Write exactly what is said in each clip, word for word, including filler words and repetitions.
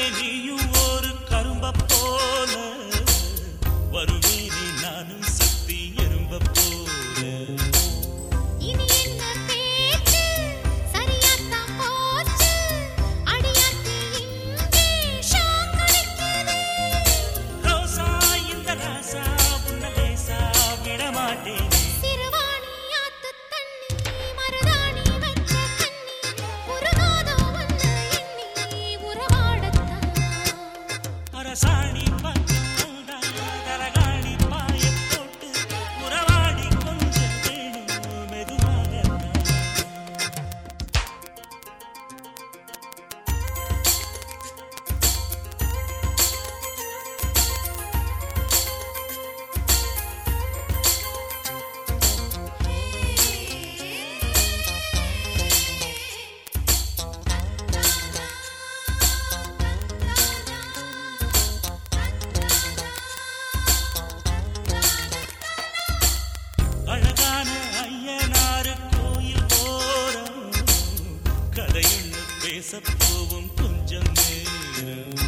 நீயும் ஒரு கரும்ப போல வருவேனே நானும் சுத்தி எறும்ப போல இனி என்ன பேச்சு சரியாத்தான் போச்சு அடியாத்தி இங்கே ஷாக் அடிக்குது ரோசா இந்த ராசா உன்ன லேசா விடமாட்டேன் சிறுவாணி ஆத்து தண்ணி மருதாணி வச்ச கண்ணி உருகாதோ ஒன்னு எண்ணி உறவாடத்தான் அரசாணி பக்கம் தரகாணி பாய போட்டு உறவாடி கொஞ்சம் வேணும் மெதுவாகத்தான் அழகான ஐயனாரு கோயில் போறோம் கதையுன்னு பேசப் போவும் கொஞ்சம் நேரம்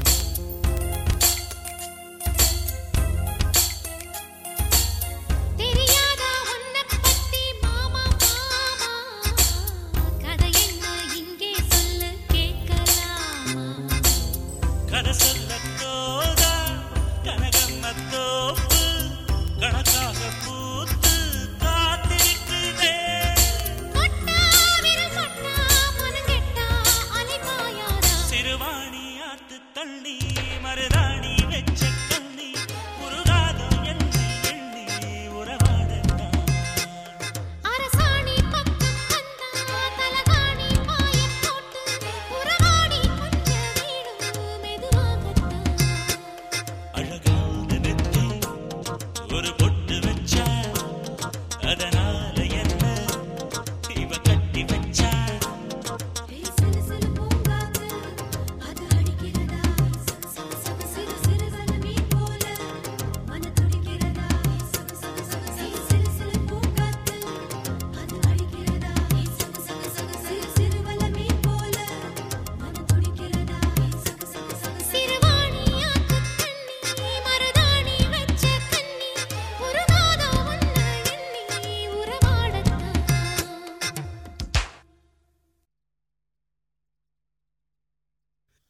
தெரியாதா உன்னை பத்தி மாமா மாமா கதை என்ன இங்கே சொல்லு கேட்கலாமா கதை சொல்ல தோதா கனகம்ம தோப்பு கணக்காக பூத்து காத்திருக்குதே கொட்டா விரல் கொட்டா மனங்கெட்டா அலைபாயாதா சிறுவாணி ஆத்து தள்ளி மருதாணி வெச்ச